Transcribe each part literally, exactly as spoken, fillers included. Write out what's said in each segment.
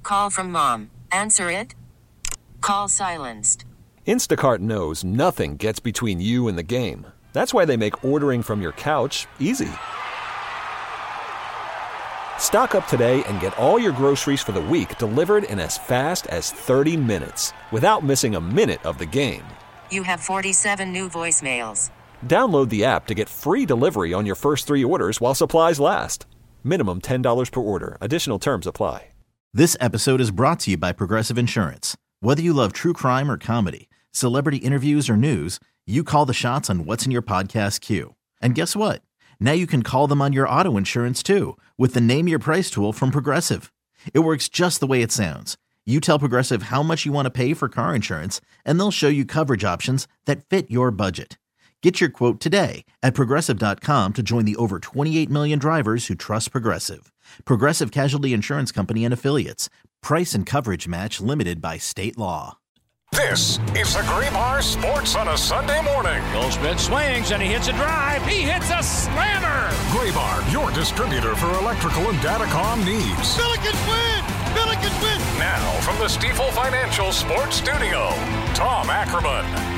Call from mom. Answer it. Call silenced. Instacart knows nothing gets between you and the game. That's why they make ordering from your couch easy. Stock up today and get all your groceries for the week delivered in as fast as thirty minutes without missing a minute of the game. You have forty-seven new voicemails. Download the app to get free delivery on your first three orders while supplies last. Minimum ten dollars per order. Additional terms apply. This episode is brought to you by Progressive Insurance. Whether you love true crime or comedy, celebrity interviews or news, you call the shots on what's in your podcast queue. And guess what? Now you can call them on your auto insurance too with the Name Your Price tool from Progressive. It works just the way it sounds. You tell Progressive how much you want to pay for car insurance, and they'll show you coverage options that fit your budget. Get your quote today at Progressive dot com to join the over twenty-eight million drivers who trust Progressive. Progressive Casualty Insurance Company and Affiliates. Price and coverage match limited by state law. This is the Graybar Sports on a Sunday morning. Goldschmidt swings and he hits a drive. He hits a slammer. Graybar, your distributor for electrical and datacom needs. Billikens win! Billikens win! Now, from the Stifel Financial Sports Studio, Tom Ackerman.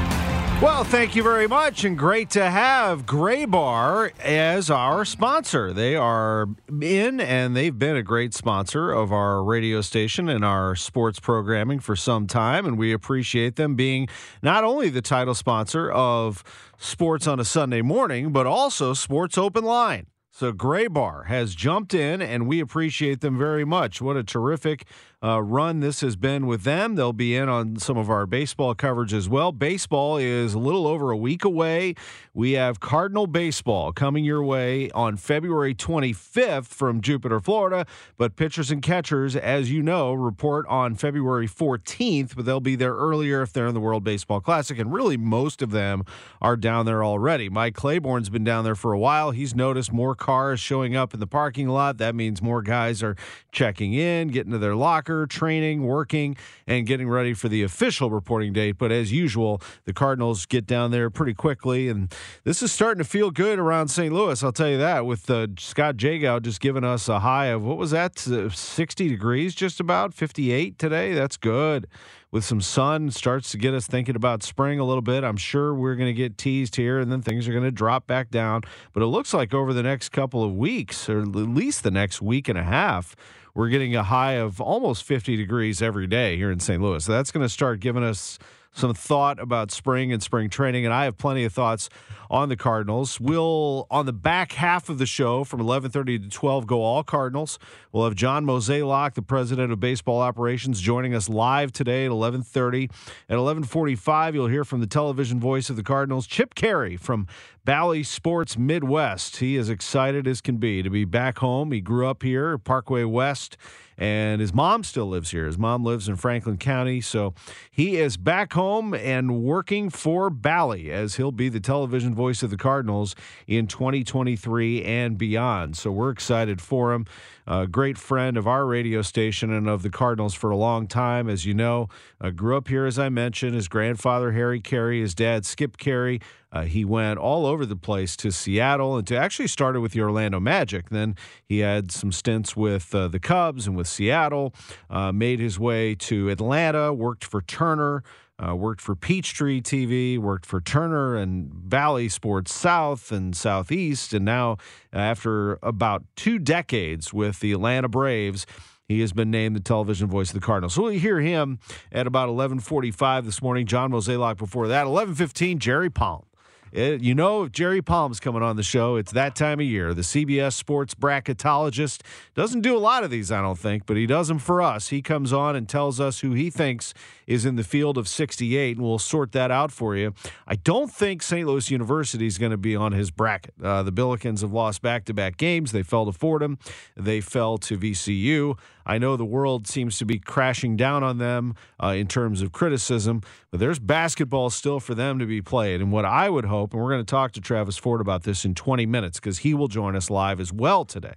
Well, thank you very much, and great to have Graybar as our sponsor. They are in, and they've been a great sponsor of our radio station and our sports programming for some time, and we appreciate them being not only the title sponsor of Sports on a Sunday Morning, but also Sports Open Line. So Graybar has jumped in, and we appreciate them very much. What a terrific uh, run this has been with them. They'll be in on some of our baseball coverage as well. Baseball is a little over a week away. We have Cardinal baseball coming your way on February twenty-fifth from Jupiter, Florida. But pitchers and catchers, as you know, report on February fourteenth, but they'll be there earlier if they're in the World Baseball Classic. And really, most of them are down there already. Mike Claiborne's been down there for a while. He's noticed more cars showing up in the parking lot. That means more guys are checking in, getting to their locker, training, working, and getting ready for the official reporting date. But as usual, the Cardinals get down there pretty quickly, and this is starting to feel good around Saint Louis, I'll tell you that, with uh, Scott Jagow just giving us a high of, what was that, uh, sixty degrees just about, fifty-eight today. That's good. With some sun, starts to get us thinking about spring a little bit. I'm sure we're going to get teased here, and then things are going to drop back down. But it looks like over the next couple of weeks, or at least the next week and a half, we're getting a high of almost fifty degrees every day here in Saint Louis. So that's going to start giving us some thought about spring and spring training, and I have plenty of thoughts on the Cardinals. We'll, on the back half of the show from eleven thirty to twelve, go all Cardinals. We'll have John Mozeliak, the president of baseball operations, joining us live today at eleven thirty. At eleven forty-five, you'll hear from the television voice of the Cardinals, Chip Caray from Bally Sports Midwest. He is excited as can be to be back home. He grew up here, Parkway West, and his mom still lives here. His mom lives in Franklin County, so he is back home and working for Bally as he'll be the television voice of the Cardinals in twenty twenty-three and beyond. So we're excited for him. A great friend of our radio station and of the Cardinals for a long time, as you know. Uh, grew up here, as I mentioned. His grandfather, Harry Caray, his dad, Skip Caray. Uh, he went all over the place to Seattle and to actually started with the Orlando Magic. Then he had some stints with uh, the Cubs and with Seattle, uh, made his way to Atlanta, worked for Turner, uh, worked for Peachtree T V, worked for Turner and Bally Sports South and Southeast. And now, uh, after about two decades with the Atlanta Braves, he has been named the television voice of the Cardinals. So we'll hear him at about eleven forty-five this morning. John Mozeliak before that. eleven fifteen, Jerry Palm. It, you know, if Jerry Palm's coming on the show, it's that time of year. The C B S sports bracketologist doesn't do a lot of these, I don't think, but he does them for us. He comes on and tells us who he thinks is in the field of sixty-eight, and we'll sort that out for you. I don't think Saint Louis University is going to be on his bracket. Uh, the Billikens have lost back-to-back games. They fell to Fordham. They fell to V C U. I know the world seems to be crashing down on them uh, in terms of criticism, but there's basketball still for them to be played. And what I would hope, and we're going to talk to Travis Ford about this in twenty minutes because he will join us live as well today,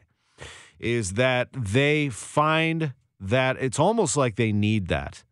is that they find that it's almost like they need that.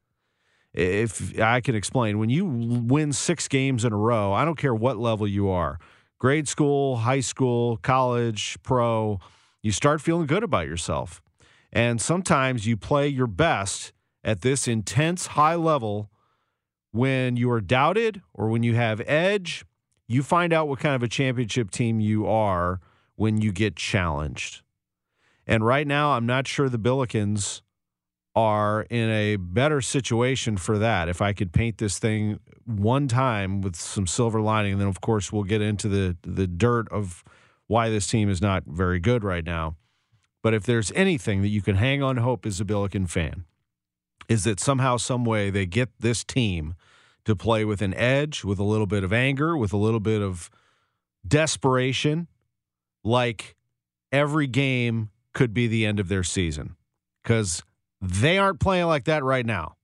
If I can explain, when you win six games in a row, I don't care what level you are, grade school, high school, college, pro, you start feeling good about yourself. And sometimes you play your best at this intense high level when you are doubted or when you have edge. You find out what kind of a championship team you are when you get challenged. And right now, I'm not sure the Billikens are in a better situation for that. If I could paint this thing one time with some silver lining, and then, of course, we'll get into the, the dirt of why this team is not very good right now. But if there's anything that you can hang on hope as a Billiken fan, is that somehow, some way, they get this team to play with an edge, with a little bit of anger, with a little bit of desperation, like every game could be the end of their season. Because they aren't playing like that right now.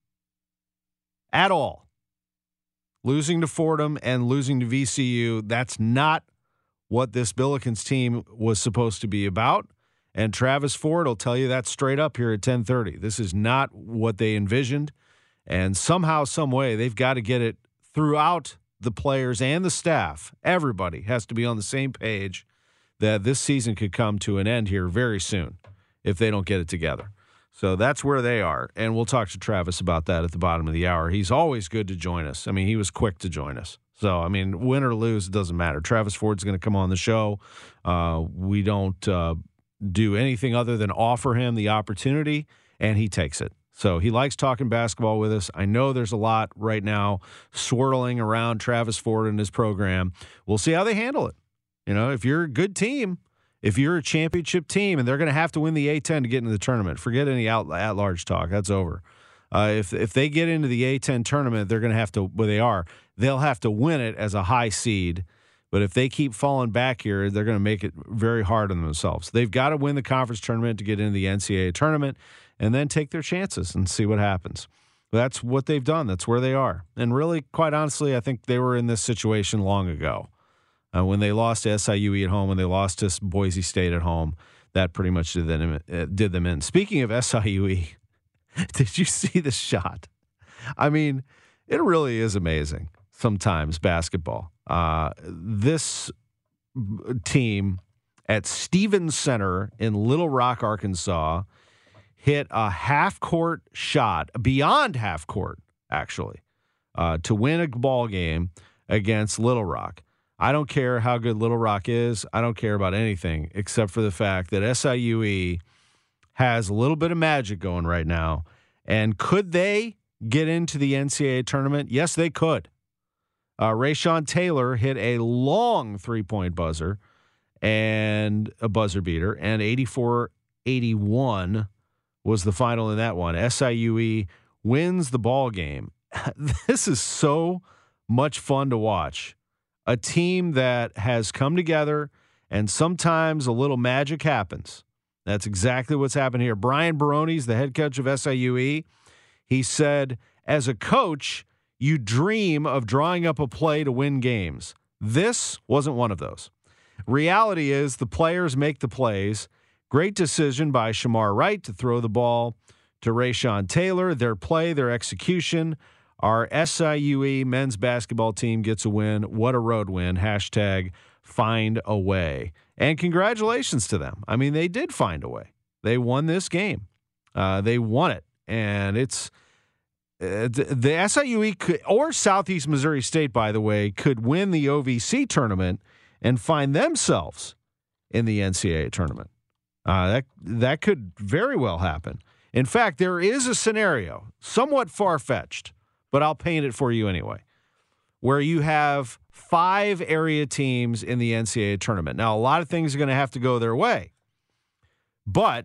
At all. Losing to Fordham and losing to V C U, that's not what this Billikens team was supposed to be about. And Travis Ford will tell you that straight up here at ten thirty. This is not what they envisioned. And somehow, some way, they've got to get it throughout the players and the staff. Everybody has to be on the same page that this season could come to an end here very soon if they don't get it together. So that's where they are. And we'll talk to Travis about that at the bottom of the hour. He's always good to join us. I mean, he was quick to join us. So, I mean, win or lose, it doesn't matter. Travis Ford's going to come on the show. Uh, we don't uh, do anything other than offer him the opportunity, and he takes it. So he likes talking basketball with us. I know there's a lot right now swirling around Travis Ford and his program. We'll see how they handle it. You know, if you're a good team, if you're a championship team, and they're going to have to win the A ten to get into the tournament, forget any out, at-large talk. That's over. Uh, if if they get into the A ten tournament, they're going to have to, well, they are, they'll have to win it as a high seed. But if they keep falling back here, they're going to make it very hard on themselves. They've got to win the conference tournament to get into the N C double A tournament and then take their chances and see what happens. That's what they've done. That's where they are. And really, quite honestly, I think they were in this situation long ago. Uh, when they lost to S I U E at home, when they lost to Boise State at home, that pretty much did them, uh, did them in. Speaking of S I U E, did you see the shot? I mean, it really is amazing sometimes, basketball. Uh, this team at Stevens Center in Little Rock, Arkansas, hit a half-court shot, beyond half-court, actually, uh, to win a ball game against Little Rock. I don't care how good Little Rock is. I don't care about anything except for the fact that S I U E has a little bit of magic going right now. And could they get into the N C double A tournament? Yes, they could. Uh, Rayshawn Taylor hit a long three-point buzzer and a buzzer beater, and eighty-four eighty-one was the final in that one. S I U E wins the ball game. This is so much fun to watch. A team that has come together, and sometimes a little magic happens. That's exactly what's happened here. Brian Baroni's the head coach of S I U E. He said, as a coach, you dream of drawing up a play to win games. This wasn't one of those. Reality is the players make the plays. Great decision by Shamar Wright to throw the ball to Rayshawn Taylor. Their play, their execution. Our S I U E men's basketball team gets a win. What a road win. Hashtag find a way. And congratulations to them. I mean, they did find a way. They won this game. Uh, they won it. And it's uh, the, the S I U E could, or Southeast Missouri State, by the way, could win the O V C tournament and find themselves in the N C double A tournament. Uh, that that could very well happen. In fact, there is a scenario, somewhat far-fetched, but I'll paint it for you anyway, where you have five area teams in the N C double A tournament. Now, a lot of things are going to have to go their way, but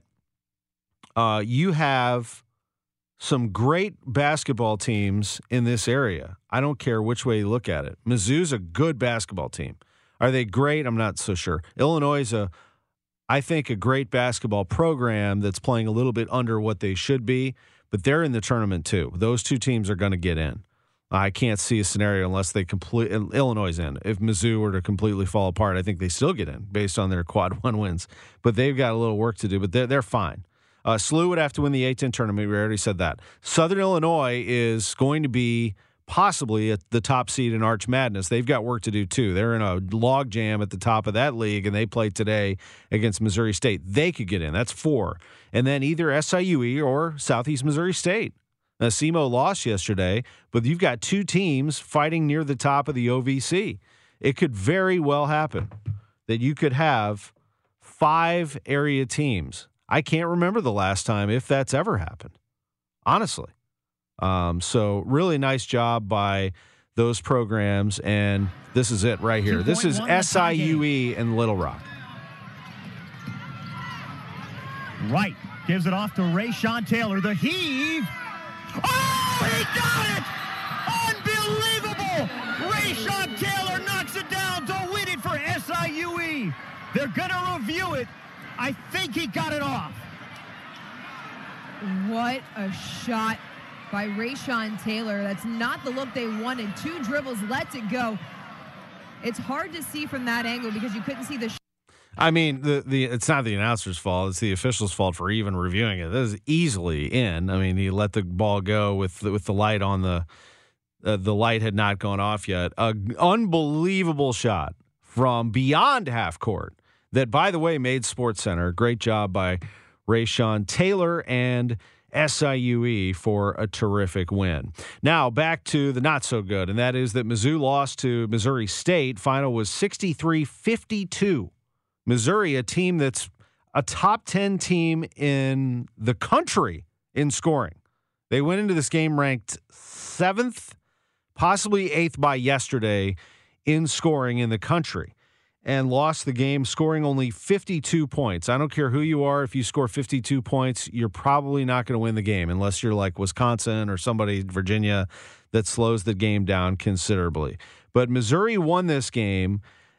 uh, you have some great basketball teams in this area. I don't care which way you look at it. Mizzou's a good basketball team. Are they great? I'm not so sure. Illinois is a, I think, a great basketball program that's playing a little bit under what they should be. But they're in the tournament too. Those two teams are going to get in. I can't see a scenario unless they complete. Illinois is in. If Mizzou were to completely fall apart, I think they still get in based on their quad one wins. But they've got a little work to do. But they're they're fine. Uh, S L U would have to win the A ten tournament. We already said that. Southern Illinois is going to be possibly at the top seed in Arch Madness. They've got work to do, too. They're in a log jam at the top of that league, and they play today against Missouri State. They could get in. That's four. And then either S I U E or Southeast Missouri State. Now, S E M O lost yesterday, but you've got two teams fighting near the top of the O V C. It could very well happen that you could have five area teams. I can't remember the last time if that's ever happened, honestly. Um, so really nice job by those programs, and this is it right here. This is S I U E and Little Rock. Right. Gives it off to Rayshawn Taylor. The heave. Oh, he got it! Unbelievable! Rayshawn Taylor knocks it down to win it for S I U E. They're going to review it. I think he got it off. What a shot by Rayshawn Taylor. That's not the look they wanted. Two dribbles, lets it go. It's hard to see from that angle because you couldn't see the sh- I mean, the, the it's not the announcer's fault. It's the official's fault for even reviewing it. This is easily in. I mean, he let the ball go with the, with the light on the uh, the light had not gone off yet. An unbelievable shot from beyond half court that, by the way, made SportsCenter. Great job by Rayshawn Taylor and S I U E for a terrific win. Now back to the not so good, and that is that Mizzou lost to Missouri State. Final was sixty-three fifty-two. Missouri, a team that's a top ten team in the country in scoring. They went into this game ranked seventh, possibly eighth by yesterday in scoring in the country, and lost the game scoring only fifty-two points. I don't care who you are. If you score fifty-two points, you're probably not going to win the game unless you're like Wisconsin or somebody, Virginia, that slows the game down considerably. But Missouri won this game,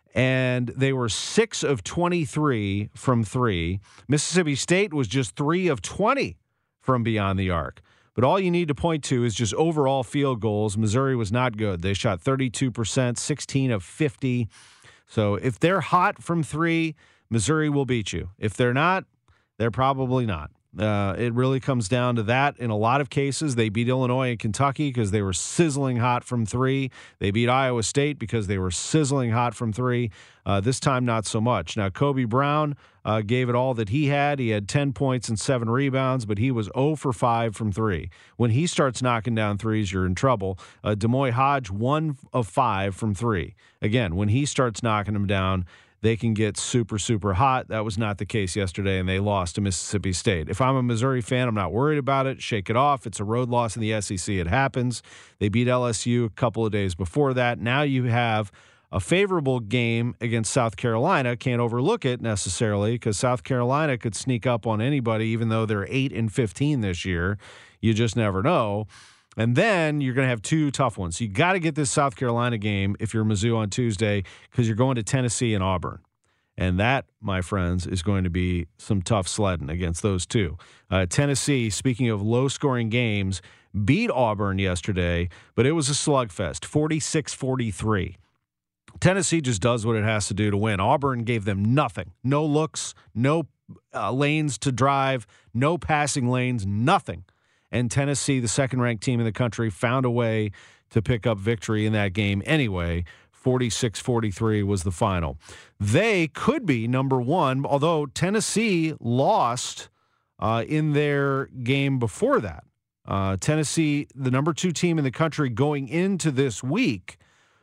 and they were six of twenty-three from three. Mississippi State was just three of twenty from beyond the arc. But all you need to point to is just overall field goals. Missouri was not good. They shot thirty-two percent, sixteen of fifty. So if they're hot from three, Missouri will beat you. If they're not, they're probably not. Uh, it really comes down to that. In a lot of cases, they beat Illinois and Kentucky because they were sizzling hot from three. They beat Iowa State because they were sizzling hot from three. Uh, this time, not so much. Now, Kobe Brown uh, gave it all that he had. He had ten points and seven rebounds, but he was zero for five from three. When he starts knocking down threes, you're in trouble. Uh, Demoy Hodge, one of five from three. Again, when he starts knocking them down, they can get super, super hot. That was not the case yesterday, and they lost to Mississippi State. If I'm a Missouri fan, I'm not worried about it. Shake it off. It's a road loss in the S E C. It happens. They beat L S U a couple of days before that. Now you have a favorable game against South Carolina. Can't overlook it necessarily because South Carolina could sneak up on anybody, even though they're eight and fifteen this year. You just never know. And then you're going to have two tough ones. You got to get this South Carolina game if you're Mizzou on Tuesday because you're going to Tennessee and Auburn. And that, my friends, is going to be some tough sledding against those two. Uh, Tennessee, speaking of low-scoring games, beat Auburn yesterday, but it was a slugfest, forty-six forty-three. Tennessee just does what it has to do to win. Auburn gave them nothing. No looks, no uh, lanes to drive, no passing lanes, nothing. And Tennessee, the second-ranked team in the country, found a way to pick up victory in that game anyway. forty-six forty-three was the final. They could be number one, although Tennessee lost uh, in their game before that. Uh, Tennessee, the number two team in the country going into this week,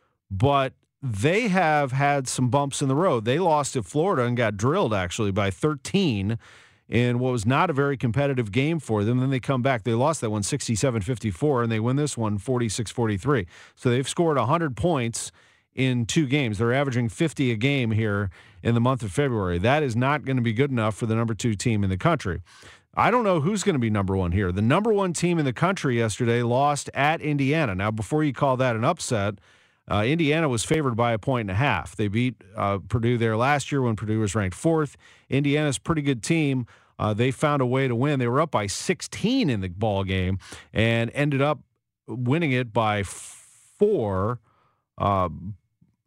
but they have had some bumps in the road. They lost to Florida and got drilled, actually, by thirteen in what was not a very competitive game for them. Then they come back. They lost that one sixty-seven fifty-four, and they win this one forty-six forty-three. So they've scored one hundred points in two games. They're averaging fifty a game here in the month of February. That is not going to be good enough for the number two team in the country. I don't know who's going to be number one here. The number one team in the country yesterday lost at Indiana. Now, before you call that an upset, uh, Indiana was favored by a point and a half. They beat uh, Purdue there last year when Purdue was ranked fourth. Indiana's a pretty good team. Uh, they found a way to win. They were up by sixteen in the ball game and ended up winning it by four. Uh,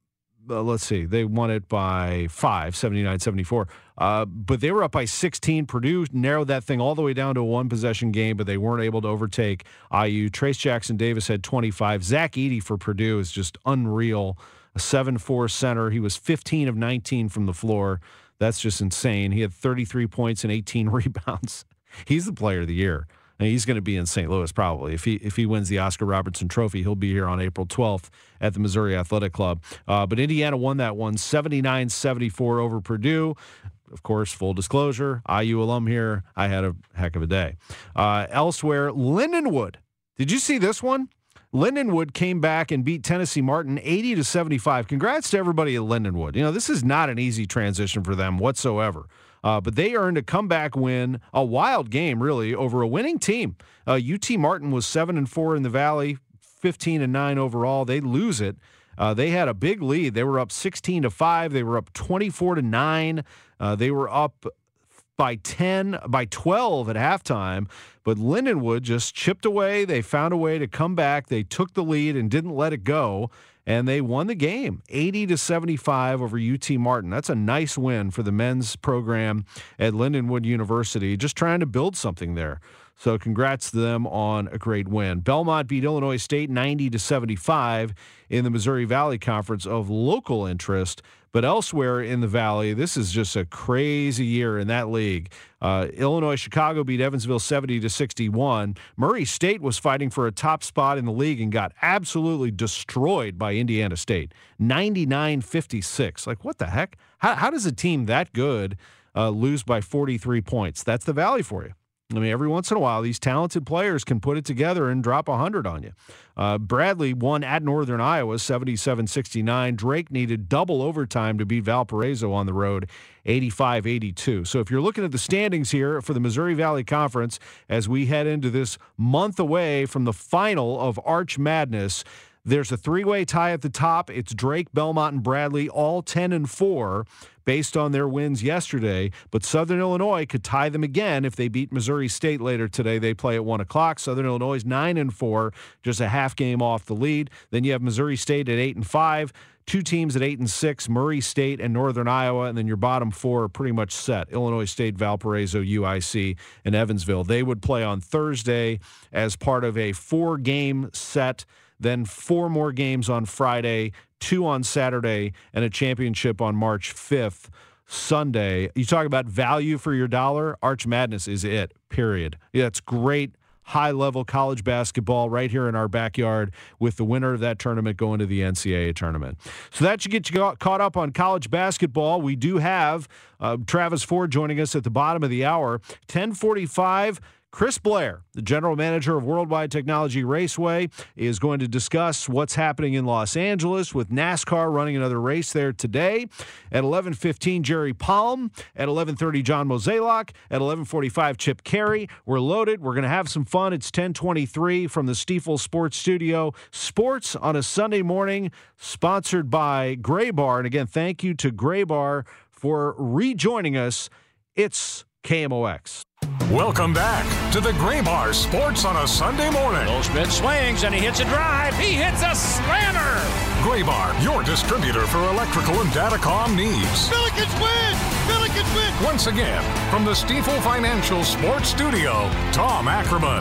uh, let's see, they won it by five, seventy-nine seventy-four. Uh, but they were up by sixteen. Purdue narrowed that thing all the way down to a one-possession game, but they weren't able to overtake I U. Trace Jackson-Davis had twenty-five. Zach Edey for Purdue is just unreal. A seven four center. He was fifteen of nineteen from the floor. That's just insane. He had thirty-three points and eighteen rebounds. He's the player of the year. And he's going to be in Saint Louis probably. If he if he wins the Oscar Robertson Trophy, he'll be here on April twelfth at the Missouri Athletic Club. Uh, but Indiana won that one, seventy-nine seventy-four over Purdue. Of course, full disclosure, I U alum here. I had a heck of a day. Uh, elsewhere, Lindenwood. Did you see this one? Lindenwood came back and beat Tennessee Martin eighty to seventy-five. Congrats to everybody at Lindenwood. You know, this is not an easy transition for them whatsoever. Uh, but they earned a comeback win, a wild game, really, over a winning team. Uh, U T Martin was seven and four in the Valley, fifteen and nine overall. They lose it. Uh, they had a big lead. They were up sixteen to five. They were up twenty-four to nine. Uh, they were up by ten, by twelve at halftime. But Lindenwood just chipped away. They found a way to come back. They took the lead and didn't let it go. And they won the game, eighty to seventy-five over U T Martin. That's a nice win for the men's program at Lindenwood University, just trying to build something there. So congrats to them on a great win. Belmont beat Illinois State ninety to seventy-five in the Missouri Valley Conference of local interest. But elsewhere in the Valley, this is just a crazy year in that league. Uh, Illinois Chicago beat Evansville seventy to sixty-one. Murray State was fighting for a top spot in the league and got absolutely destroyed by Indiana State, ninety-nine fifty-six. Like, what the heck? How, how does a team that good uh, lose by forty-three points? That's the Valley for you. I mean, every once in a while, these talented players can put it together and drop one hundred on you. Uh, Bradley won at Northern Iowa, seventy-seven sixty-nine. Drake needed double overtime to beat Valparaiso on the road, eighty-five eighty-two. So if you're looking at the standings here for the Missouri Valley Conference as we head into this month away from the final of Arch Madness, there's a three-way tie at the top. It's Drake, Belmont, and Bradley, all ten and four based on their wins yesterday. But Southern Illinois could tie them again if they beat Missouri State later today. They play at one o'clock. Southern Illinois is nine and four, just a half game off the lead. Then you have Missouri State at eight and five. Two teams at eight and six, Murray State and Northern Iowa, and then your bottom four are pretty much set. Illinois State, Valparaiso, U I C, and Evansville. They would play on Thursday as part of a four-game set, then four more games on Friday, two on Saturday, and a championship on March fifth, Sunday. You talk about value for your dollar, Arch Madness is it, period. Yeah, it's great. High-level college basketball right here in our backyard with the winner of that tournament going to the N C double A tournament. So that should get you caught up on college basketball. We do have uh, Travis Ford joining us at the bottom of the hour. ten forty-five, Chris Blair, the general manager of Worldwide Technology Raceway, is going to discuss what's happening in Los Angeles with NASCAR running another race there today. At eleven fifteen, Jerry Palm. At eleven thirty, John Mozeliak. At eleven forty-five, Chip Carey. We're loaded. We're going to have some fun. It's ten twenty-three from the Stiefel Sports Studio. Sports on a Sunday morning, sponsored by Gray Bar. And again, thank you to Gray Bar for rejoining us. It's K M O X. Welcome back to the Gray Bar Sports on a Sunday morning. Goldschmidt swings and he hits a drive. He hits a slammer. Gray Bar, your distributor for electrical and datacom needs. Billikens win! Billikens win! Once again, from the Stiefel Financial Sports Studio, Tom Ackerman.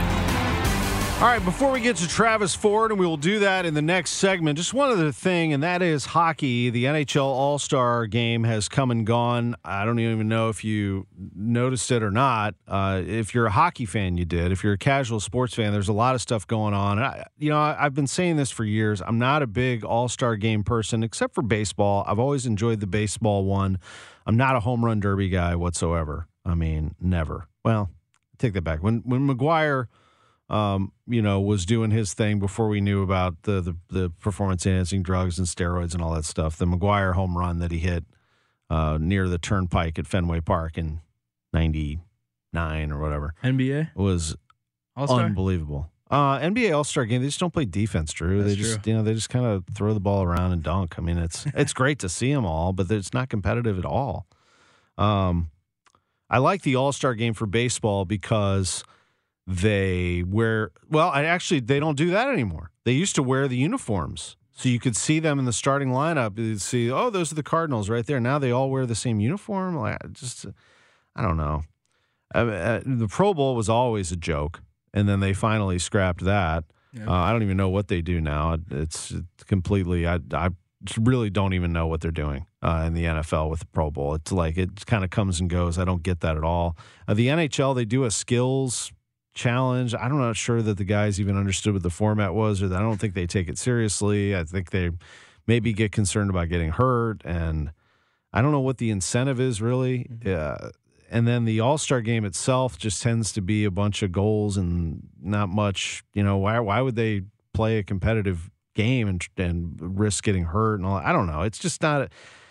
All right, before we get to Travis Ford, and we will do that in the next segment, just one other thing, and that is hockey. The N H L All-Star game has come and gone. I don't even know if you noticed it or not. Uh, if you're a hockey fan, you did. If you're a casual sports fan, there's a lot of stuff going on. And I, you know, I've been saying this for years. I'm not a big All-Star game person, except for baseball. I've always enjoyed the baseball one. I'm not a home run derby guy whatsoever. I mean, never. Well, take that back. When when McGuire... Um, you know, was doing his thing before we knew about the, the, the performance-enhancing drugs and steroids and all that stuff. The McGuire home run that he hit uh, near the Turnpike at Fenway Park in ninety-nine or whatever. N B A? Was All-Star? Unbelievable. Uh, N B A All-Star game, they just don't play defense, Drew. That's they just, true. you know, they just kind of throw the ball around and dunk. I mean, it's it's great to see them all, but it's not competitive at all. Um, I like the All-Star game for baseball because they wear, well, I actually, they don't do that anymore. They used to wear the uniforms. So you could see them in the starting lineup. You'd see, oh, those are the Cardinals right there. Now they all wear the same uniform. Like, just, I don't know. I mean, uh, the Pro Bowl was always a joke, and then they finally scrapped that. Yeah. Uh, I don't even know what they do now. It's, it's completely. I I really don't even know what they're doing uh, in the N F L with the Pro Bowl. It's like it kind of comes and goes. I don't get that at all. Uh, the N H L, they do a skills challenge. I'm not sure that the guys even understood what the format was, or that I don't think they take it seriously. I think they maybe get concerned about getting hurt, and I don't know what the incentive is really. Uh, and then the All-Star game itself just tends to be a bunch of goals and not much. You know, why why would they play a competitive game and and risk getting hurt and all? I don't know. It's just not.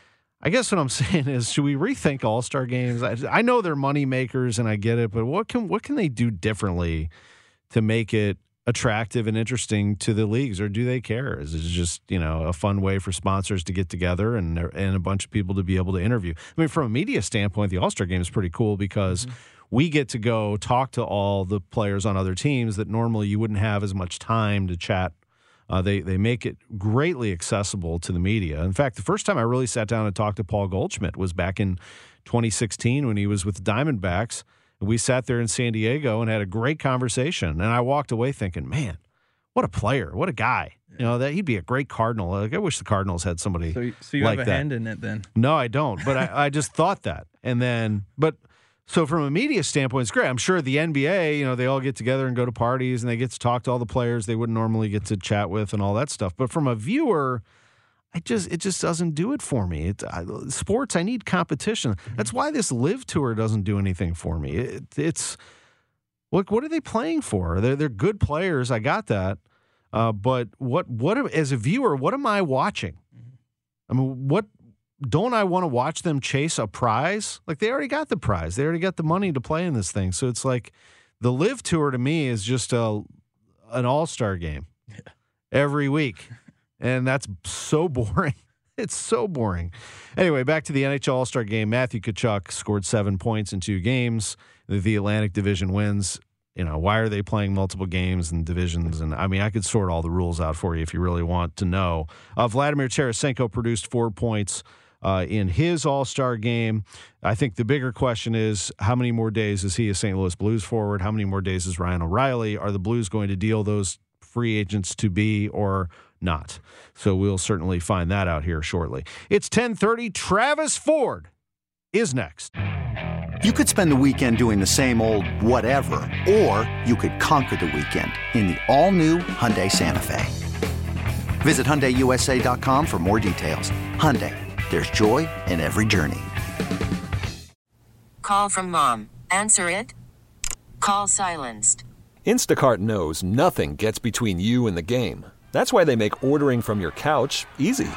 I guess what I'm saying is, should we rethink All-Star games? I, I know they're money makers, and I get it, but what can what can they do differently to make it attractive and interesting to the leagues, or do they care? Is it just, you know, a fun way for sponsors to get together and and a bunch of people to be able to interview? I mean, from a media standpoint, the All-Star game is pretty cool because mm-hmm. we get to go talk to all the players on other teams that normally you wouldn't have as much time to chat. Uh, they they make it greatly accessible to the media. In fact, the first time I really sat down and talked to Paul Goldschmidt was back in twenty sixteen when he was with the Diamondbacks. And we sat there in San Diego and had a great conversation. And I walked away thinking, man, what a player, what a guy. You know, that he'd be a great Cardinal. Like, I wish the Cardinals had somebody so, so you like have a that. hand in it then? No, I don't. But I, I just thought that. And then, but so from a media standpoint, it's great. I'm sure the N B A, you know, they all get together and go to parties and they get to talk to all the players they wouldn't normally get to chat with and all that stuff. But from a viewer, I just it just doesn't do it for me. It, I, sports, I need competition. That's why this Live Tour doesn't do anything for me. It, it's what what are they playing for? They're they're good players. I got that. Uh, but what what as a viewer, what am I watching? I mean, what don't I want to watch them chase a prize? Like, they already got the prize. They already got the money to play in this thing. So it's like the Live Tour to me is just a an all-star game yeah. every week. And that's so boring. It's so boring. Anyway, back to the N H L All-Star game. Matthew Tkachuk scored seven points in two games. The Atlantic Division wins. You know, why are they playing multiple games and divisions? And, I mean, I could sort all the rules out for you if you really want to know. Uh, Vladimir Tarasenko produced four points uh, in his All-Star game. I think the bigger question is, how many more days is he a Saint Louis Blues forward? How many more days is Ryan O'Reilly? Are the Blues going to deal those free agents to be or not? So we'll certainly find that out here shortly. It's ten thirty. Travis Ford is next. You could spend the weekend doing the same old whatever, or you could conquer the weekend in the all-new Hyundai Santa Fe. Visit Hyundai U S A dot com for more details. Hyundai, there's joy in every journey. Call from mom. Answer it. Call silenced. Instacart knows nothing gets between you and the game. That's why they make ordering from your couch easy.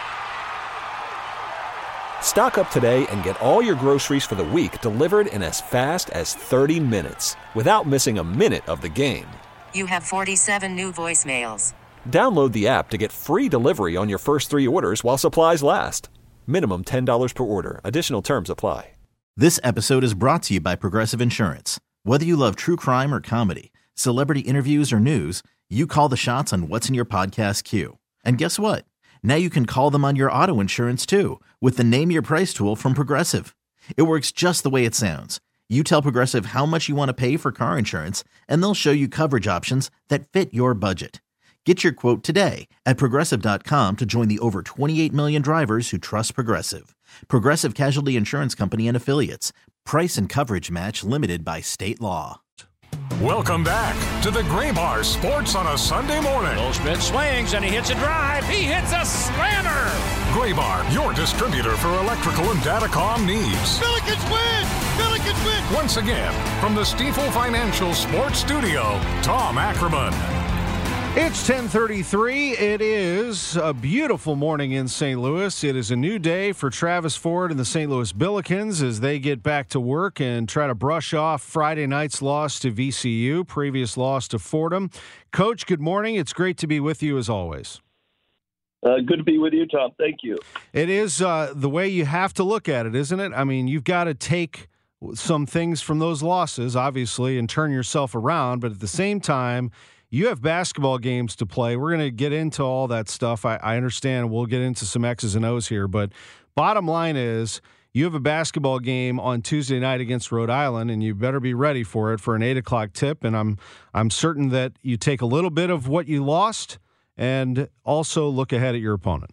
Stock up today and get all your groceries for the week delivered in as fast as thirty minutes without missing a minute of the game. You have forty-seven new voicemails. Download the app to get free delivery on your first three orders while supplies last. Minimum ten dollars per order. Additional terms apply. This episode is brought to you by Progressive Insurance. Whether you love true crime or comedy, celebrity interviews or news, you call the shots on what's in your podcast queue. And guess what? Now you can call them on your auto insurance too with the Name Your Price tool from Progressive. It works just the way it sounds. You tell Progressive how much you want to pay for car insurance, and they'll show you coverage options that fit your budget. Get your quote today at Progressive dot com to join the over twenty-eight million drivers who trust Progressive. Progressive Casualty Insurance Company and Affiliates. Price and coverage match limited by state law. Welcome back to the Graybar Sports on a Sunday morning. Goldschmidt swings and he hits a drive. He hits a slammer. Graybar, your distributor for electrical and datacom needs. Billikens win! Billikens win! Once again, from the Stifel Financial Sports Studio, Tom Ackerman. It's ten thirty-three. It is a beautiful morning in Saint Louis. It is a new day for Travis Ford and the Saint Louis Billikens as they get back to work and try to brush off Friday night's loss to V C U, previous loss to Fordham. Coach, good morning. It's great to be with you as always. Uh, good to be with you, Tom. Thank you. It is uh, the way you have to look at it, isn't it? I mean, you've got to take some things from those losses, obviously, and turn yourself around, but at the same time, you have basketball games to play. We're going to get into all that stuff. I, I understand we'll get into some X's and O's here, but bottom line is you have a basketball game on Tuesday night against Rhode Island, and you better be ready for it for an eight o'clock tip. And I'm I'm certain that you take a little bit of what you lost and also look ahead at your opponent.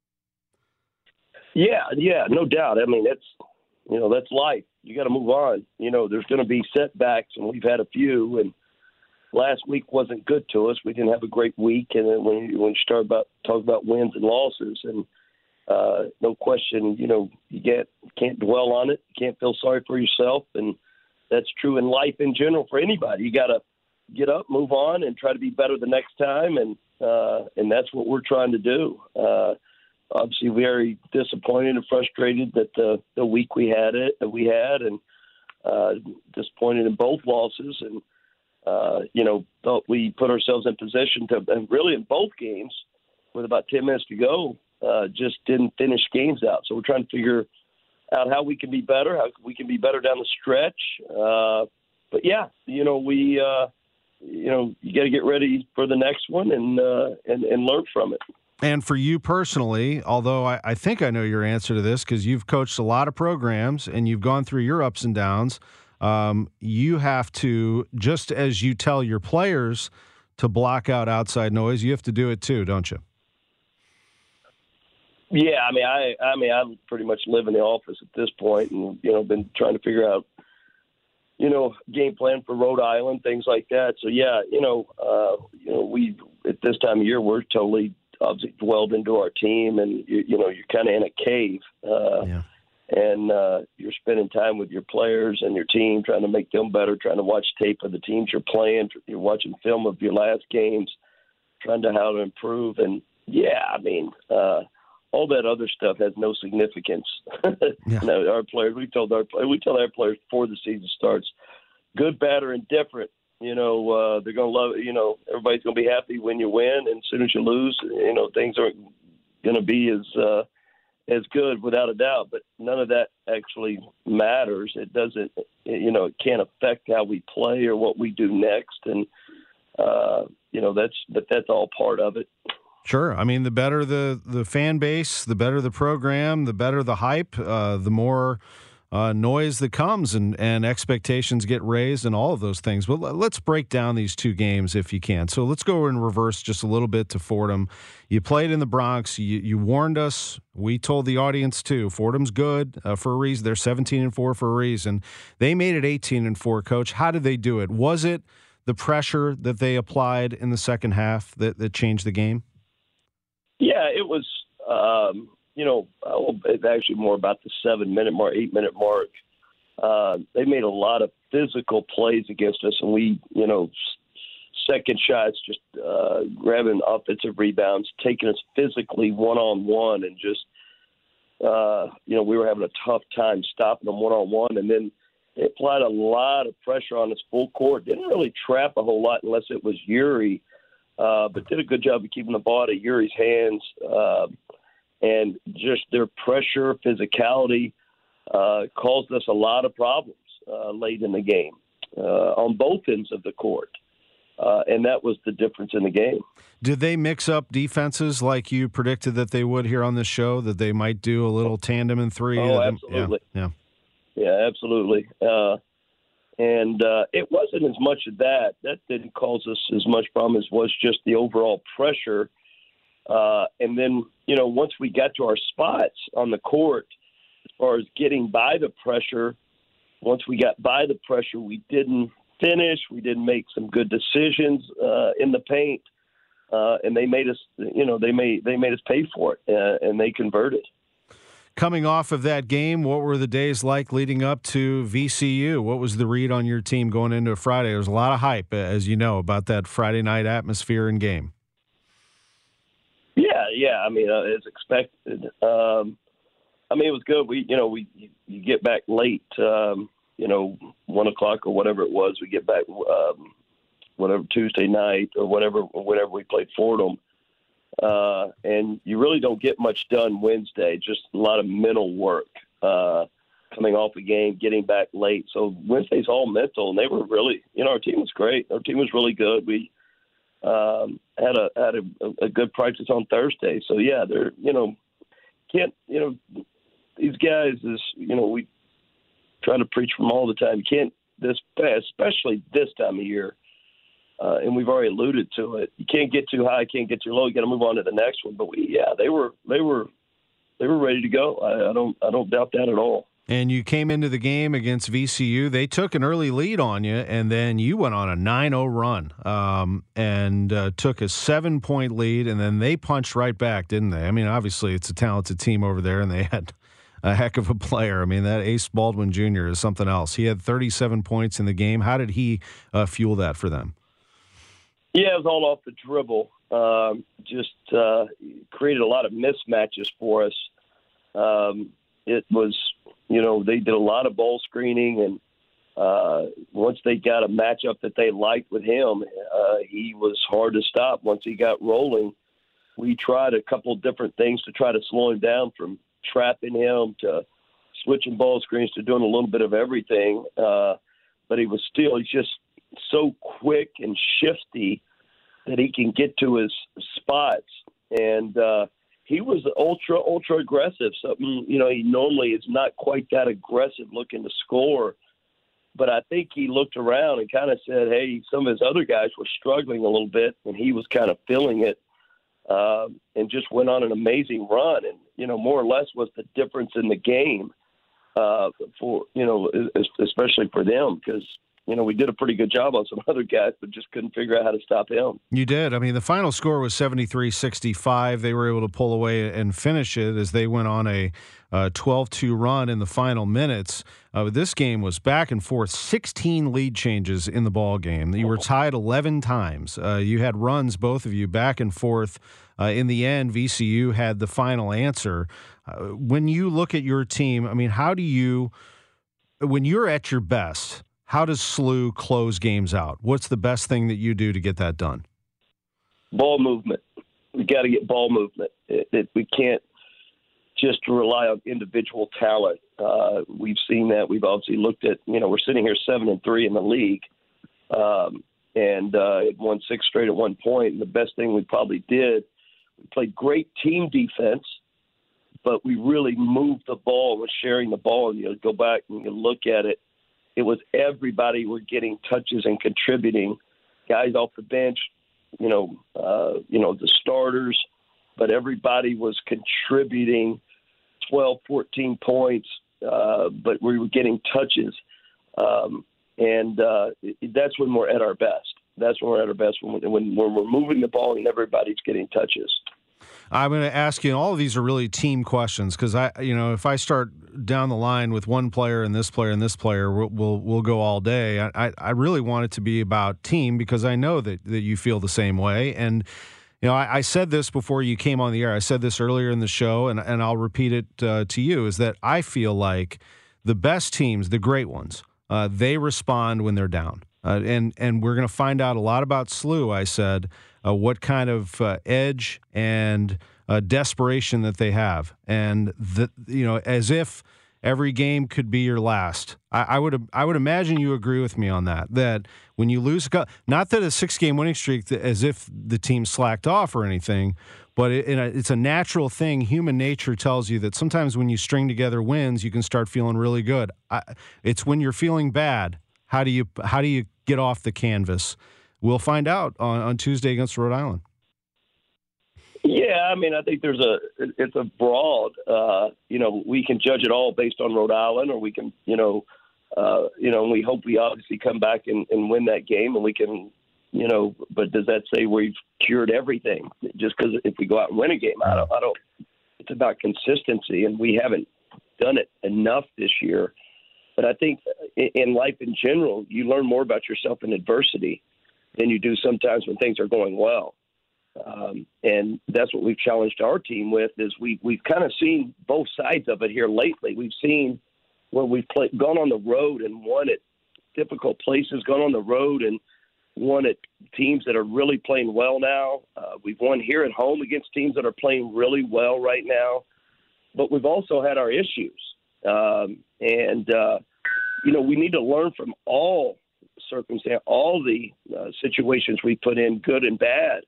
Yeah, yeah, no doubt. I mean, that's you know that's life. You got to move on. You know, there's going to be setbacks, and we've had a few. And last week wasn't good to us. We didn't have a great week, and then when you, when you start about talk about wins and losses, and uh, no question, you know, you get can't dwell on it. You can't feel sorry for yourself, and that's true in life in general for anybody. You got to get up, move on, and try to be better the next time, and uh, and that's what we're trying to do. Uh, obviously, very disappointed and frustrated that the the week we had it that we had, and uh, disappointed in both losses, and uh, you know, thought we put ourselves in position to, and really in both games, with about ten minutes to go, uh, just didn't finish games out. So we're trying to figure out how we can be better, how we can be better down the stretch. Uh, but yeah, you know, we, uh, you know, you got to get ready for the next one and, uh, and, and learn from it. And for you personally, although I, I think I know your answer to this because you've coached a lot of programs and you've gone through your ups and downs, um, you have to, just as you tell your players to block out outside noise, you have to do it too, don't you? Yeah, I mean, I, I mean, I pretty much live in the office at this point, and you know, been trying to figure out, you know, game plan for Rhode Island, things like that. So yeah, you know, uh, you know, we at this time of year we're totally obviously dwelled into our team, and you, you know, you're kind of in a cave, uh, yeah. and uh, you're spending time with your players and your team, trying to make them better, trying to watch tape of the teams you're playing, you're watching film of your last games, trying to how to improve, and yeah, I mean. Uh, All that other stuff has no significance. Yeah. You know, our players, we told our we tell our players before the season starts, good, bad, or indifferent. You know, uh, they're gonna love it. You know, everybody's gonna be happy when you win, and as soon as you lose, you know, things aren't gonna be as uh, as good without a doubt. But none of that actually matters. It doesn't. You know, it can't affect how we play or what we do next. And uh, you know, that's but that's all part of it. Sure. I mean, the better the, the fan base, the better the program, the better the hype, uh, the more uh, noise that comes and, and expectations get raised and all of those things. But let's break down these two games if you can. So let's go in reverse just a little bit to Fordham. You played in the Bronx. You, you warned us. We told the audience too. Fordham's good uh, for a reason. They're seventeen and four for a reason. They made it eighteen and four, Coach. How did they do it? Was it the pressure that they applied in the second half that, that changed the game? Yeah, it was, um, you know, it's actually more about the seven-minute mark, eight-minute mark. Uh, they made a lot of physical plays against us, and we, you know, second shots, just uh, grabbing offensive rebounds, taking us physically one-on-one, and just, uh, you know, we were having a tough time stopping them one-on-one, and then they applied a lot of pressure on us full court. Didn't really trap a whole lot unless it was Uri. Uh, but did a good job of keeping the ball out of Uri's hands, uh, and just their pressure, physicality uh, caused us a lot of problems uh, late in the game uh, on both ends of the court, uh, and that was the difference in the game. Did they mix up defenses like you predicted that they would here on this show, that they might do a little tandem and three? Oh, absolutely. Yeah, yeah, yeah absolutely. Uh, And uh, it wasn't as much of that. That didn't cause us as much problem as was just the overall pressure. Uh, and then, you know, once we got to our spots on the court, as far as getting by the pressure, once we got by the pressure, we didn't finish. We didn't make some good decisions uh, in the paint. Uh, and they made us, you know, they made, they made us pay for it, uh, and they converted. Coming off of that game, what were the days like leading up to V C U? What was the read on your team going into Friday? There was a lot of hype, as you know, about that Friday night atmosphere and game. Yeah, yeah. I mean, uh, as expected. Um, I mean, it was good. We, you know, we you get back late, um, you know, one o'clock or whatever it was. We get back, um, whatever Tuesday night or whatever, whenever we played Fordham. Uh, and you really don't get much done Wednesday, just a lot of mental work uh, coming off a game, getting back late. So Wednesday's all mental, and they were really, you know, our team was great. Our team was really good. We um, had a had a, a good practice on Thursday. So yeah, they're you know can't you know these guys is you know we try to preach from all the time. You can't this especially this time of year, uh, and we've already alluded to it. You can't get too high, can't get too low. You got to move on to the next one. But we yeah they were they were they were ready to go. I, I don't I don't doubt that at all. And you came into the game against V C U. They took an early lead on you, and then you went on a nine oh run um, and uh, took a seven-point lead, and then they punched right back, didn't they? I mean, obviously, it's a talented team over there, and they had a heck of a player. I mean, that Ace Baldwin Junior is something else. He had thirty-seven points in the game. How did he uh, fuel that for them? Yeah, it was all off the dribble. Um, just uh, created a lot of mismatches for us. Um, it was... You know, they did a lot of ball screening, and uh, once they got a matchup that they liked with him, uh, he was hard to stop. Once he got rolling, we tried a couple of different things to try to slow him down, from trapping him to switching ball screens to doing a little bit of everything. Uh, but he was still he's just so quick and shifty that he can get to his spots. And uh he was ultra, ultra aggressive. Something, you know, he normally is not quite that aggressive looking to score. But I think he looked around and kind of said, hey, some of his other guys were struggling a little bit, and he was kind of feeling it um, and just went on an amazing run. And, you know, more or less was the difference in the game uh, for, you know, especially for them, because, you know, we did a pretty good job on some other guys, but just couldn't figure out how to stop him. You did. I mean, the final score was seventy-three sixty-five. They were able to pull away and finish it as they went on a twelve two run in the final minutes. Uh, this game was back and forth, sixteen lead changes in the ball game. You were tied eleven times. Uh, you had runs, both of you, back and forth. Uh, in the end, V C U had the final answer. Uh, when you look at your team, I mean, how do you, when you're at your best, how does S L U close games out? What's the best thing that you do to get that done? Ball movement. We got to get ball movement. It, it, we can't just rely on individual talent. Uh, we've seen that. We've obviously looked at, you know, we're sitting here seven and three in the league, um, and uh, it won six straight at one point. And the best thing we probably did, we played great team defense, but we really moved the ball, was sharing the ball. And you go back and you look at it. It was everybody were getting touches and contributing, guys off the bench, you know, uh, you know, the starters, but everybody was contributing twelve, fourteen points, uh, but we were getting touches. Um, and uh, that's when we're at our best. That's when we're at our best, when, when, when we're moving the ball and everybody's getting touches. I'm going to ask you, and all of these are really team questions, because I, you know, if I start down the line with one player and this player and this player, we'll we'll, we'll go all day. I, I really want it to be about team, because I know that, that you feel the same way. And you know, I, I said this before you came on the air. I said this earlier in the show, and and I'll repeat it uh, to you: is that I feel like the best teams, the great ones, uh, they respond when they're down. Uh, and and we're going to find out a lot about S L U, I said, uh, what kind of uh, edge and uh, desperation that they have. And, the, you know, as if every game could be your last. I, I would I would imagine you agree with me on that, that when you lose, not that a six-game winning streak, as if the team slacked off or anything, but it, it's a natural thing. Human nature tells you that sometimes when you string together wins, you can start feeling really good. I, it's when you're feeling bad, how do you how do you get off the canvas? We'll find out on, on Tuesday against Rhode Island. Yeah, I mean, I think there's a it's a broad. Uh, you know, we can judge it all based on Rhode Island, or we can, you know, uh, you know, and we hope we obviously come back and, and win that game, and we can, you know. But does that say we've cured everything? Just because if we go out and win a game, I don't. I don't. It's about consistency, and we haven't done it enough this year. But I think in life in general, you learn more about yourself in adversity than you do sometimes when things are going well. Um, and that's what we've challenged our team with, is we, we've kind of seen both sides of it here lately. We've seen where we've play, gone on the road and won at difficult places, gone on the road and won at teams that are really playing well now. Uh, we've won here at home against teams that are playing really well right now. But we've also had our issues. Um, and, uh, you know, we need to learn from all circumstance, all the uh, situations we put in, good and bad.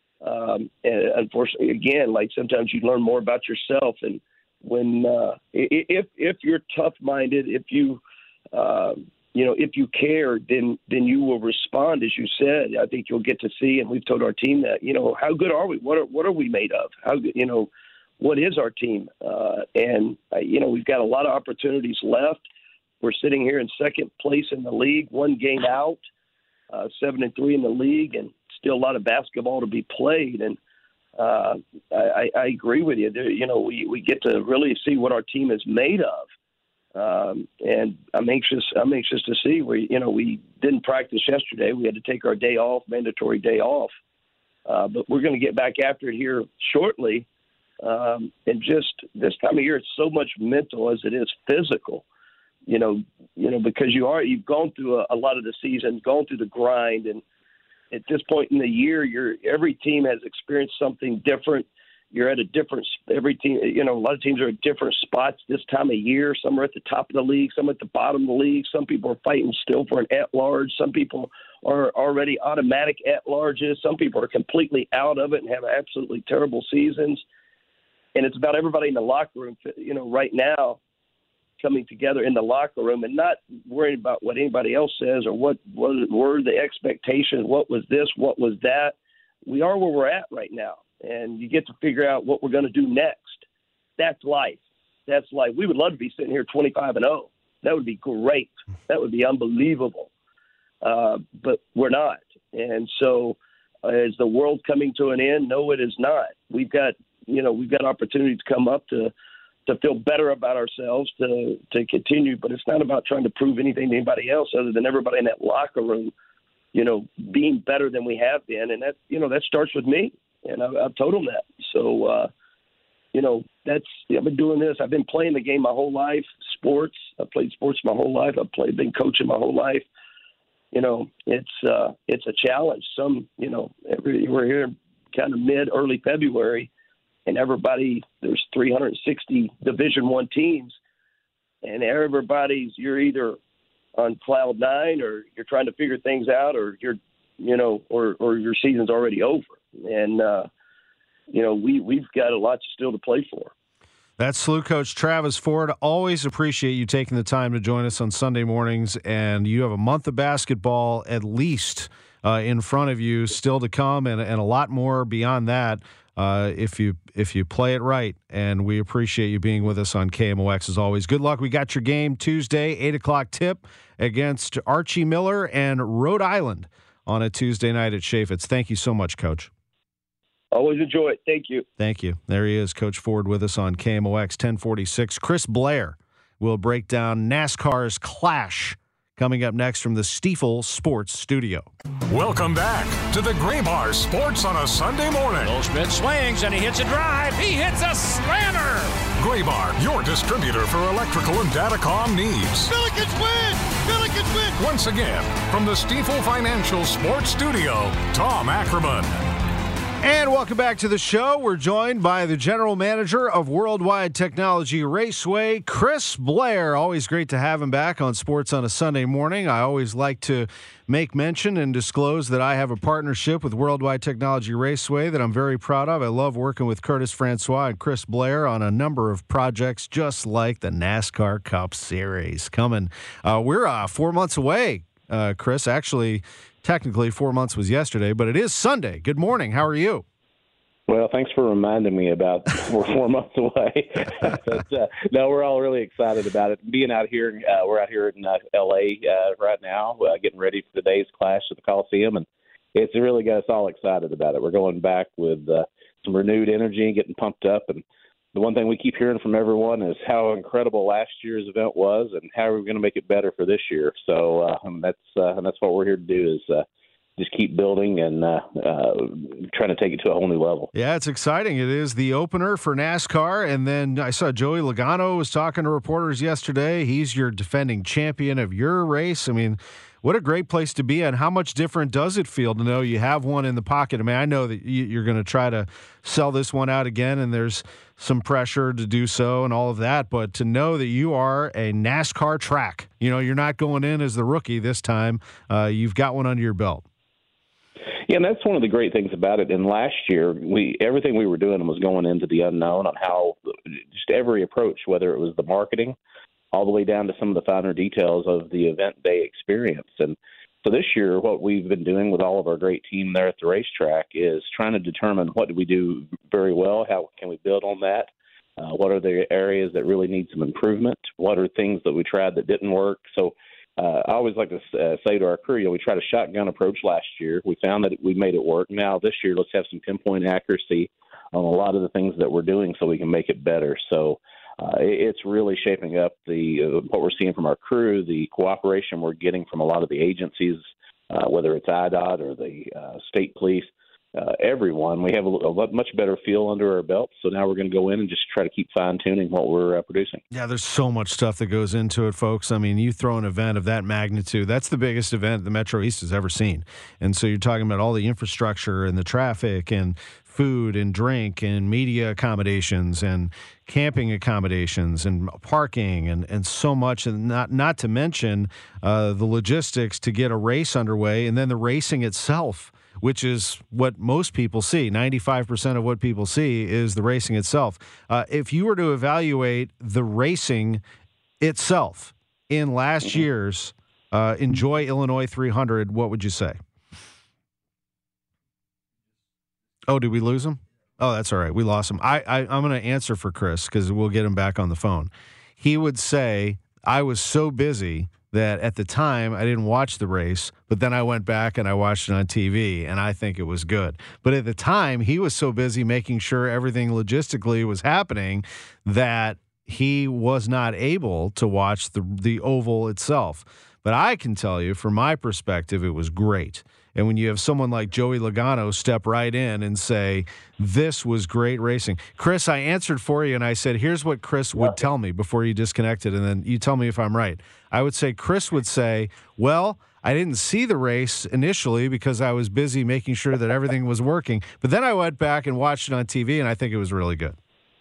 Um, and unfortunately, again, like sometimes you learn more about yourself. And when uh, if if you're tough-minded, if you uh, you know if you care, then then you will respond, as you said. I think you'll get to see, and we've told our team that, you know, how good are we? What are what are we made of? How you know what is our team? Uh, and uh, you know we've got a lot of opportunities left. We're sitting here in second place in the league, one game out, uh, seven and three in the league, and still a lot of basketball to be played. And uh, I, I agree with you. There, you know, we, we get to really see what our team is made of. Um, and I'm anxious. I'm anxious to see. We, you know, we didn't practice yesterday. We had to take our day off, mandatory day off. Uh, but we're going to get back after it here shortly. Um, and just this time of year, it's so much mental as it is physical. You know, you know, because you are you've gone through a, a lot of the season, gone through the grind, and at this point in the year, you're every team has experienced something different. You're at a different every team. You know, a lot of teams are at different spots this time of year. Some are at the top of the league, some at the bottom of the league. Some people are fighting still for an at-large. Some people are already automatic at-larges. Some people are completely out of it and have absolutely terrible seasons. And it's about everybody in the locker room. You know, right now, coming together in the locker room and not worrying about what anybody else says or what, what were the expectations, what was this, what was that. We are where we're at right now, and you get to figure out what we're going to do next. That's life. That's life. We would love to be sitting here twenty-five and oh. That would be great. That would be unbelievable. Uh, but we're not. And so uh, is the world coming to an end? No, it is not. We've got, you know, we've got opportunities to come up to, to feel better about ourselves, to to continue. But it's not about trying to prove anything to anybody else other than everybody in that locker room, you know, being better than we have been. And that, you know, that starts with me. And I've, I've told them that. So, uh, you know, that's, I've been doing this. I've been playing the game my whole life, sports. I've played sports my whole life. I've played, been coaching my whole life. You know, it's, uh, it's a challenge. Some, you know, every, we're here kind of mid, early February, and everybody, there's three hundred sixty Division One teams, and everybody's, you're either on cloud nine or you're trying to figure things out, or you're, you know, or, or your season's already over. And, uh, you know, we, we've got a lot still to play for. That's S L U coach Travis Ford. Always appreciate you taking the time to join us on Sunday mornings, and you have a month of basketball at least uh, in front of you still to come, and, and a lot more beyond that. Uh, if you if you play it right, and we appreciate you being with us on K M O X as always. Good luck. We got your game Tuesday, eight o'clock tip against Archie Miller and Rhode Island on a Tuesday night at Chaffetz. Thank you so much, Coach. Always enjoy it. Thank you. Thank you. There he is, Coach Ford, with us on K M O X ten forty-six. Chris Blair will break down NASCAR's Clash coming up next from the Stiefel Sports Studio. Welcome back to the Graybar Sports on a Sunday morning. Goldschmidt swings and he hits a drive. He hits a slammer. Graybar, your distributor for electrical and datacom needs. Billikens win! Billikens win! Once again, from the Stiefel Financial Sports Studio, Tom Ackerman. And welcome back to the show. We're joined by the general manager of Worldwide Technology Raceway, Chris Blair. Always great to have him back on Sports on a Sunday morning. I always like to make mention and disclose that I have a partnership with Worldwide Technology Raceway that I'm very proud of. I love working with Curtis Francois and Chris Blair on a number of projects just like the NASCAR Cup Series coming. Uh, we're uh, four months away, uh, Chris, actually. Technically, four months was yesterday, but it is Sunday. Good morning. How are you? Well, thanks for reminding me about we're four months away. but, uh, no, we're all really excited about it. Being out here, uh, we're out here in uh, L A uh, right now, uh, getting ready for today's Clash at the Coliseum, and it's really got us all excited about it. We're going back with uh, some renewed energy, getting pumped up, and the one thing we keep hearing from everyone is how incredible last year's event was, and how we're going to make it better for this year. So uh, and that's uh, and that's what we're here to do is uh, just keep building and uh, uh, trying to take it to a whole new level. Yeah, it's exciting. It is the opener for NASCAR, and then I saw Joey Logano was talking to reporters yesterday. He's your defending champion of your race. I mean, what a great place to be. And how much different does it feel to know you have one in the pocket? I mean, I know that you, you're going to try to sell this one out again, and there's some pressure to do so and all of that. But to know that you are a NASCAR track, you know, you're not going in as the rookie this time. Uh, you've got one under your belt. Yeah, and that's one of the great things about it. And last year, we everything we were doing was going into the unknown on how just every approach, whether it was the marketing, all the way down to some of the finer details of the event day experience. And so this year, what we've been doing with all of our great team there at the racetrack is trying to determine what do we do very well, how can we build on that, uh, what are the areas that really need some improvement, what are things that we tried that didn't work. So Uh, I always like to uh, say to our crew, you know, we tried a shotgun approach last year. We found that we made it work. Now this year, let's have some pinpoint accuracy on a lot of the things that we're doing so we can make it better. So uh, it's really shaping up the uh, what we're seeing from our crew, the cooperation we're getting from a lot of the agencies, uh, whether it's I D O T or the uh, state police. Uh, everyone, we have a, a much better feel under our belt. So now we're going to go in and just try to keep fine-tuning what we're uh, producing. Yeah, there's so much stuff that goes into it, folks. I mean, you throw an event of that magnitude, that's the biggest event the Metro East has ever seen. And so you're talking about all the infrastructure and the traffic and food and drink and media accommodations and camping accommodations and parking and, and so much, and not not to mention uh, the logistics to get a race underway and then the racing itself, which is what most people see. ninety-five percent of what people see is the racing itself. Uh, if you were to evaluate the racing itself in last mm-hmm. year's uh, Enjoy Illinois three hundred, what would you say? Oh, did we lose him? Oh, that's all right. We lost him. I, I, I'm going to answer for Chris because we'll get him back on the phone. He would say, I was so busy that at the time I didn't watch the race, but then I went back and I watched it on T V, and I think it was good. But at the time, he was so busy making sure everything logistically was happening that he was not able to watch the the oval itself. But I can tell you, from my perspective, it was great. And when you have someone like Joey Logano step right in and say, this was great racing. Chris, I answered for you, and I said, here's what Chris would tell me before you disconnected, and then you tell me if I'm right. I would say Chris would say, well, I didn't see the race initially because I was busy making sure that everything was working. But then I went back and watched it on T V, and I think it was really good.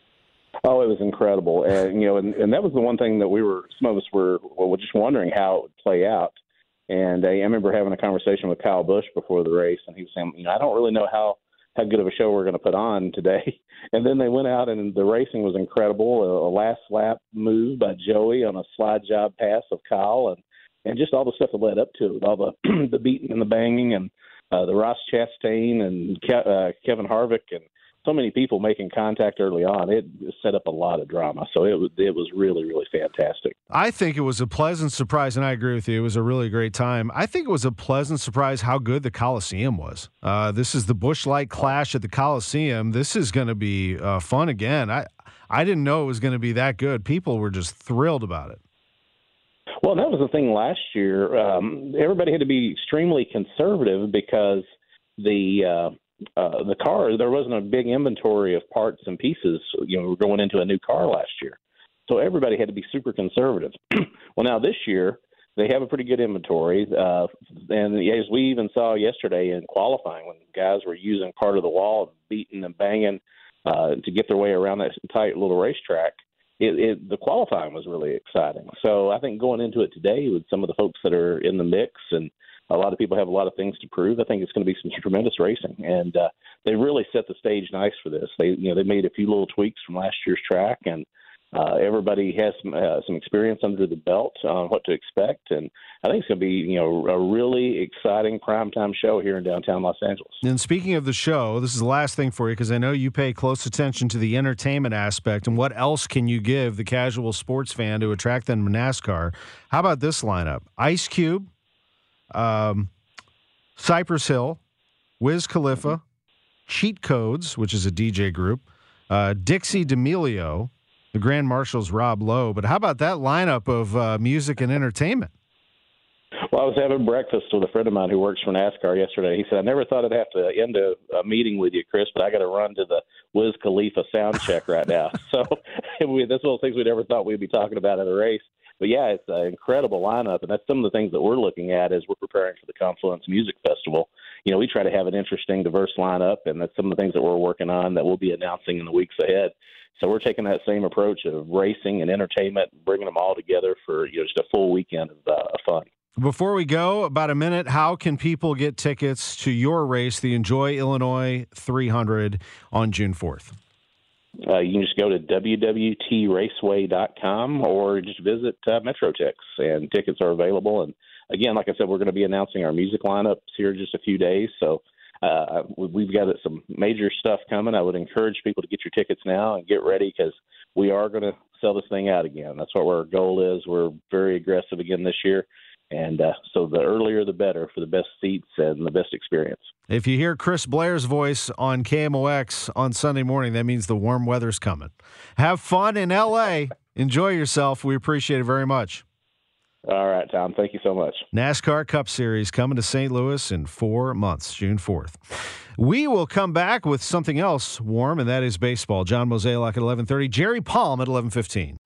Oh, it was incredible. And, you know, and, and that was the one thing that we were, some of us were, well, just wondering how it would play out. And uh, I remember having a conversation with Kyle Busch before the race, and he was saying, you know, I don't really know how, how good of a show we're going to put on today. And then they went out, and the racing was incredible. A, a last lap move by Joey on a slide job pass of Kyle, and, and just all the stuff that led up to it, all the the beating and the banging, and uh, the Ross Chastain and Ke- uh, Kevin Harvick, and so many people making contact early on. It set up a lot of drama. So it was, it was really, really fantastic. I think it was a pleasant surprise, and I agree with you. It was a really great time. I think it was a pleasant surprise how good the Coliseum was. Uh, this is the Busch Light Clash at the Coliseum. This is going to be uh, fun again. I, I didn't know it was going to be that good. People were just thrilled about it. Well, that was the thing last year. Um, everybody had to be extremely conservative because the uh, – Uh, the car, there wasn't a big inventory of parts and pieces. You know, we're going into a new car last year. So everybody had to be super conservative. Well, now this year, they have a pretty good inventory. Uh, and as we even saw yesterday in qualifying, when guys were using part of the wall, beating and banging uh, to get their way around that tight little racetrack, it, it, the qualifying was really exciting. So I think going into it today with some of the folks that are in the mix, and a lot of people have a lot of things to prove, I think it's going to be some tremendous racing. And uh, they really set the stage nice for this. They, you know, they made a few little tweaks from last year's track, and uh, everybody has some, uh, some experience under the belt on what to expect. And I think it's going to be, you know, a really exciting primetime show here in downtown Los Angeles. And speaking of the show, this is the last thing for you, because I know you pay close attention to the entertainment aspect and what else can you give the casual sports fan to attract them to NASCAR. How about this lineup? Ice Cube, Um, Cypress Hill, Wiz Khalifa, Cheat Codes, which is a D J group, uh, Dixie D'Amelio, the Grand Marshal's Rob Lowe. But how about that lineup of uh, music and entertainment? Well, I was having breakfast with a friend of mine who works for NASCAR yesterday. He said, I never thought I'd have to end a, a meeting with you, Chris, but I got to run to the Wiz Khalifa sound check right now. So we, that's one of the things we never thought we'd be talking about at a race. but yeah, it's an incredible lineup, and that's some of the things that we're looking at as we're preparing for the Confluence Music Festival. You know, we try to have an interesting, diverse lineup, and that's some of the things that we're working on that we'll be announcing in the weeks ahead. So we're taking that same approach of racing and entertainment, bringing them all together for, you know, just a full weekend of, uh, of fun. Before we go, about a minute, how can people get tickets to your race, the Enjoy Illinois three hundred, on June fourth? Uh, you can just go to w w t raceway dot com or just visit uh, MetroTix, and tickets are available. And again, like I said, we're going to be announcing our music lineups here in just a few days. So uh, we've got some major stuff coming. I would encourage people to get your tickets now and get ready, because we are going to sell this thing out again. That's what our goal is. We're very aggressive again this year. And uh, so the earlier the better for the best seats and the best experience. If you hear Chris Blair's voice on K M O X on Sunday morning, that means the warm weather's coming. Have fun in L A. Enjoy yourself. We appreciate it very much. All right, Tom. Thank you so much. NASCAR Cup Series coming to Saint Louis in four months, June fourth. We will come back with something else warm, and that is baseball. John Mozeliak at eleven thirty. Jerry Palm at eleven fifteen.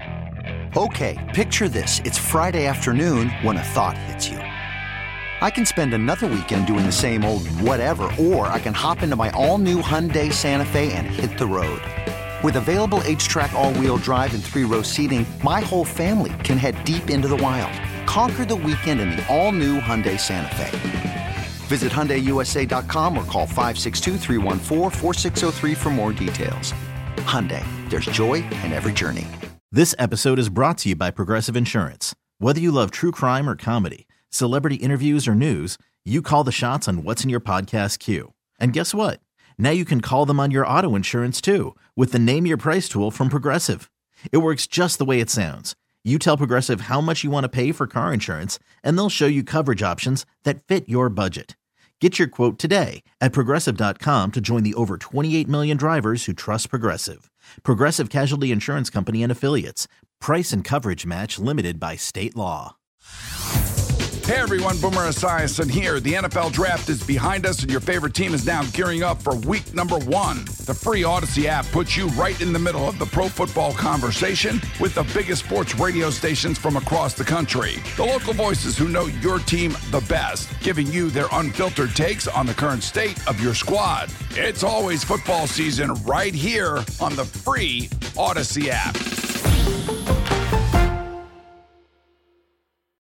Okay, picture this. It's Friday afternoon when a thought hits you. I can spend another weekend doing the same old whatever, or I can hop into my all-new Hyundai Santa Fe and hit the road. With available H-Track all-wheel drive and three-row seating, my whole family can head deep into the wild. Conquer the weekend in the all-new Hyundai Santa Fe. Visit Hyundai U S A dot com or call five six two, three one four, four six zero three for more details. Hyundai, there's joy in every journey. This episode is brought to you by Progressive Insurance. Whether you love true crime or comedy, celebrity interviews or news, you call the shots on what's in your podcast queue. And guess what? Now you can call them on your auto insurance too, with the Name Your Price tool from Progressive. It works just the way it sounds. You tell Progressive how much you want to pay for car insurance, and they'll show you coverage options that fit your budget. Get your quote today at Progressive dot com to join the over twenty-eight million drivers who trust Progressive. Progressive Casualty Insurance Company and Affiliates. Price and coverage match limited by state law. Hey everyone, Boomer Esiason here. The N F L Draft is behind us and your favorite team is now gearing up for week number one. The free Odyssey app puts you right in the middle of the pro football conversation with the biggest sports radio stations from across the country. The local voices who know your team the best, giving you their unfiltered takes on the current state of your squad. It's always football season right here on the free Odyssey app.